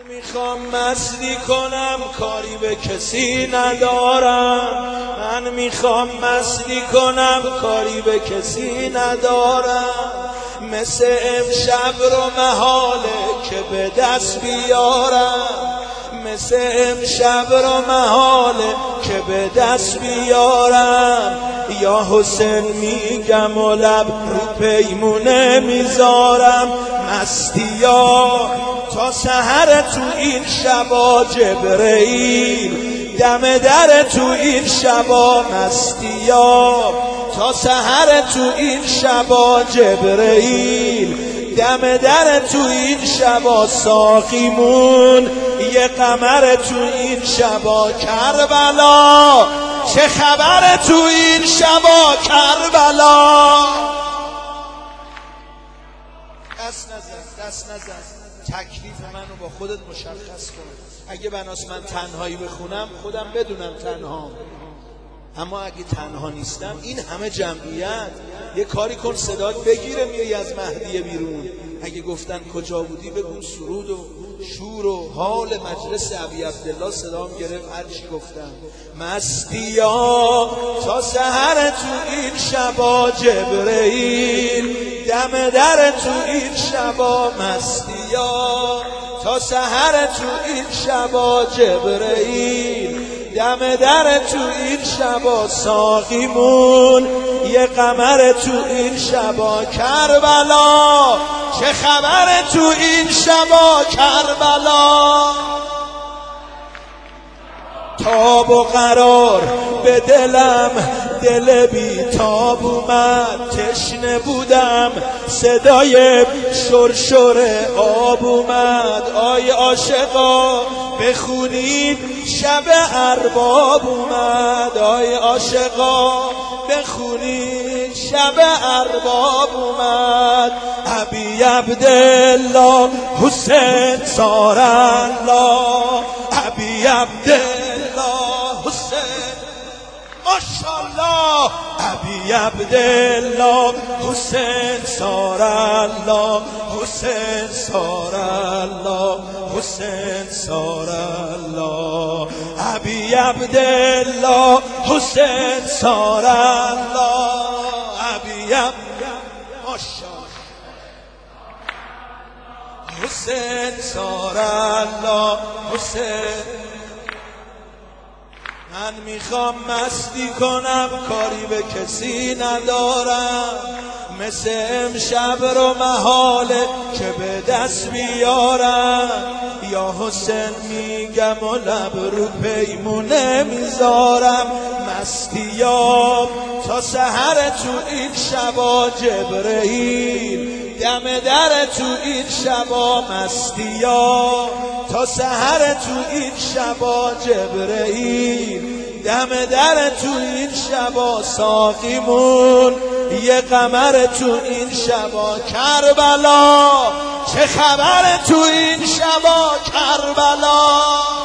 میخوام مستی کنم کاری به کسی ندارم. من میخوام مستی کنم کاری به کسی ندارم. مثل امشب رو محاله که به دست بیارم. مثل امشب رو محاله که به دست بیارم. یا حسین میگم و لب رو پیمونه میذارم. مستیا تا سحر تو این شبا جبرئیل دم در تو این شبا. مستیا تا سحر تو این شبا جبرئیل دم در تو این شبا. ساقیمون یه قمر تو این شبا. کربلا چه خبر تو این شبا کربلا. دست نزن تکلیف منو با خودت مشخص کن. اگه بناس من تنهایی بخونم خودم بدونم تنهام، اما اگه تنها نیستم این همه جمعیت یه کاری کن صدات بگیره میای از مهدی بیرون. اگه گفتن کجا بودی بگو سرود و شور و حال مجلس ابی عبدالله صدام گرفت هر چی گفتم. مستیا تا سحر تو این شبا جبرئیل دم در تو این شبا. مستیا تا سحر تو این شبا جبرئیل دم در تو این شبا. ساقیمون یه قمر تو این شبا. کربلا چه خبر تو این شبا کربلا. تاب و قرار به دلم دل بی تاب اومد. تشنه بودم صدای شرشر آب اومد. آی عاشقا بخونید شب ارباب اومد. آی عاشقا بخونید شب ارباب اومد. ابی عبدالله حسین سار الله. ابی عبدالله حسین ماشاءالله. ابی عبدالله حسین سار الله. حسین سار الله. حسین سار الله. ابی عبدالله حسین سار الله. ابی ماشاءالله حسین سار الله. حسین من میخوام مستی کنم کاری به کسی ندارم. مثل امشب رو محاله که به دست بیارم. یا حسین میگم و لب رو پیمونه میذارم. مستیام تا سحر تو این شبا جبرئیل دم در تو این شبا. مستیا تا سحر تو این شبا جبرئیل دم در تو این شبا. ساقیمون یه قمر تو این شبا. کربلا چه خبر تو این شبا کربلا.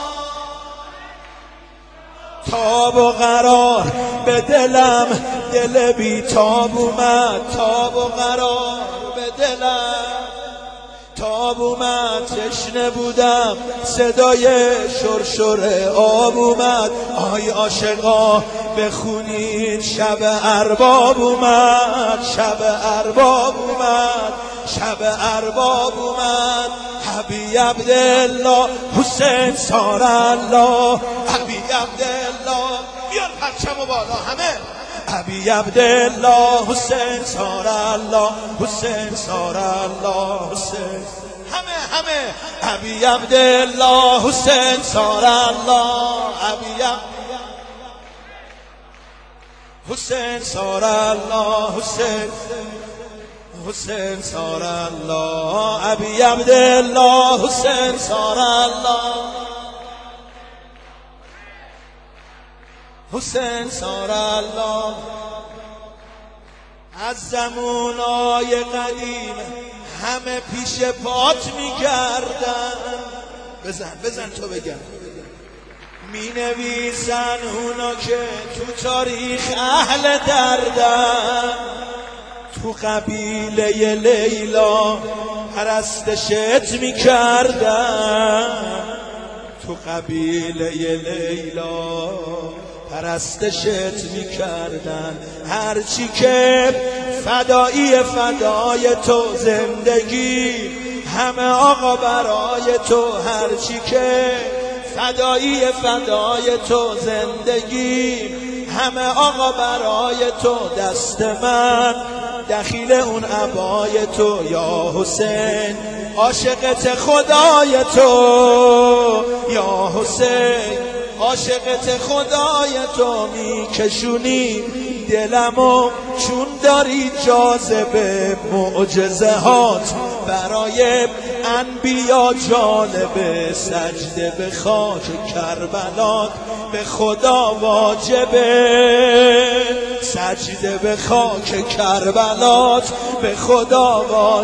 تاب و قرار به دلم دل بی تاب اومد. تاب و قرار به دلم تاب اومد. تشنه بودم صدای شرشر آب اومد. آی عاشقا بخونید شب ارباب اومد. شب ارباب اومد. شب ارباب اومد. ابی عبدالله حسین سار الله. ابی عبدالله بیان پرچم و بالا همه. ابی عبدالله حسین سار الله. حسین سار الله. حسین همه ابی عبدالله حسین سار الله. ابی حسین سار الله. حسین حسین سار الله. ابی عبدالله حسین سار الله. حسین سار الله. از زمانای قدیم همه پیش پات میگردن. بزن تو بگم. می نویسن اونا که تو تاریخ اهل دردن. تو قبیله لیلا پرستشت میکردن. تو قبیله لیلا پرستشت میکردن، هرچی که فدایی فدای تو زندگی، همه آقا برای تو، هرچی که فدایی فدای تو زندگی، همه آقا برای تو، دست من دخیل اون عبای تو، یا حسین عاشقت خدای تو، یا حسین عاشقت خدای تو، میکشونی دلمو چون داری جاذبه، معجزهات برای انبیا جالبه، سجده به خاک کربلات به خدا واجبه، سجده به خاک کربلات به خدا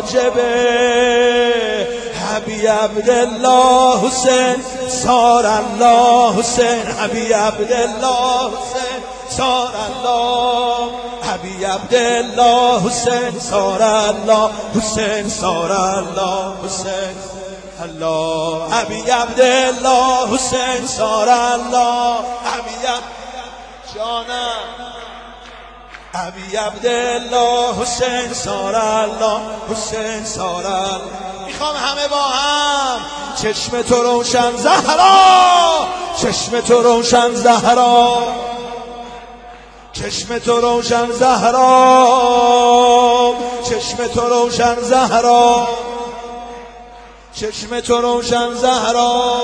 واجبه. حبی عبدالله حسین صار الله حسین، حبی عبدالله حسین صار الله، حبی عبدالله حسین صار الله، حسین صار الله، حسین الله، حبی عبدالله حسین صار الله، حبی جانم، حبی عبدالله حسین صار الله، حسین صار الله. میخوام همه با هم چشم تو روشن زهرا، چشم تو روشن زهرا، چشم تو روشن زهرا، چشم تو روشن زهرا، چشم تو روشن زهرا،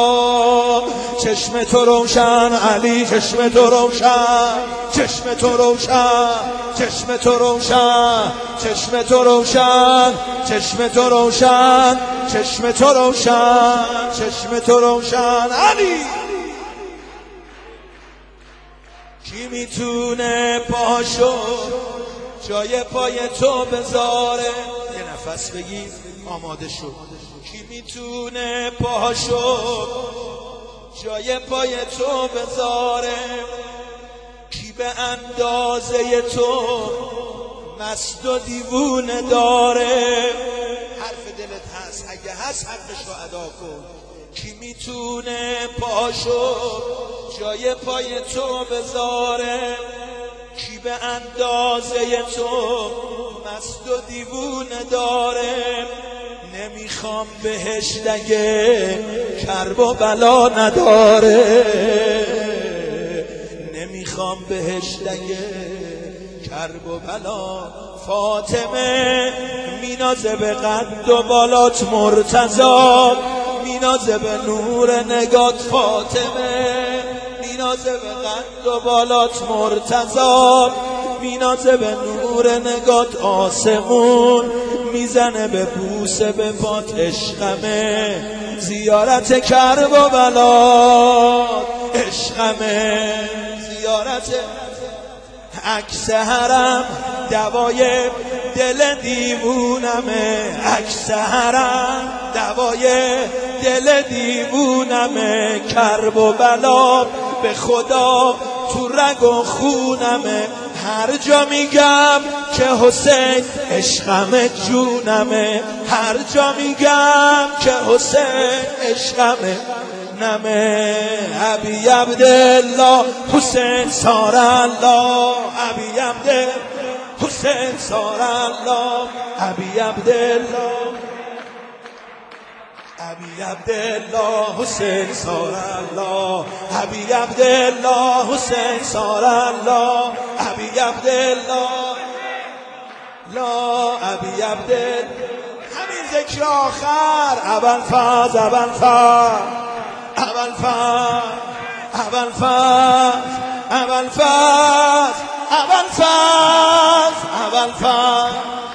چشم تو روشن علی، چشم تو روشن، چشم تو روشن، چشم تو روشن، چشم تو روشن، چشم تو روشن، چشم تو روشن، چشم تو روشن علی. کی میتونه پاشو جای پای تو بذاره؟ یه نفس بگید آماده شد. کی میتونه پاشو جای پای تو بذاره؟ کی به اندازه تو مست و دیوونه داره؟ حرف دلت هست، اگه هست حقشو ادا کن. کی میتونه پاشو جای پای تو بذاره؟ کی به اندازه تو مست و دیوونه داره؟ نمیخوام بهشت اگه کرب و بلا نداره، نمیخوام بهشت اگه کرب و بلا. فاطمه مینازه به قد و بالات، مرتضی مینازه به نور نگات، فاطمه مینازه به قد و بالات، مرتضی مینازه به نور نگات، آسمون میزنه به بوسه به پات، عشقمه زیارت کرب و بلات، عشقمه زیارت. عکس حرم دوای دل دیوونمه، عکس حرم دوای دل دیوونمه، کرب و بلا به خدا تو رگ و خونمه. هر جا میگم که حسین عشقم جونمه، هر جا میگم که حسین عشقمه نمه. حبی عبدالله حسین صار الله، حبی عبدالله حسین صار الله، حبی عبدالله، حبی عبدالله حسین صار الله، حبی عبدالله حسین صار الله، حبی عبدالله لا، حبی عبدالله. همین ذکر آخر، ابوالفضل ابوالفضل ابوالفضل ابوالفضل ابوالفضل ابوالفضل ابوالفضل.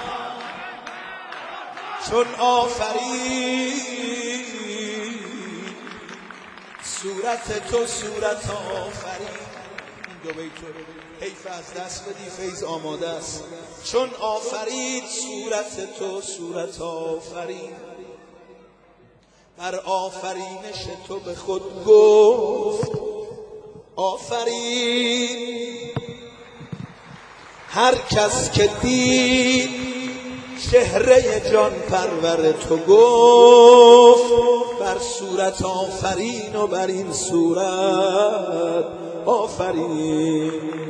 چون آفرید صورت تو صورت آفرید. این دو بیت رو حیف از دست بدی، فیض آماده است. چون آفرید صورت تو صورت آفرید، بر آفرینش تو به خود گفت آفرین. هر کس که دید چهره جان پرور تو گفت بر صورت آفرین و بر این صورت آفرین.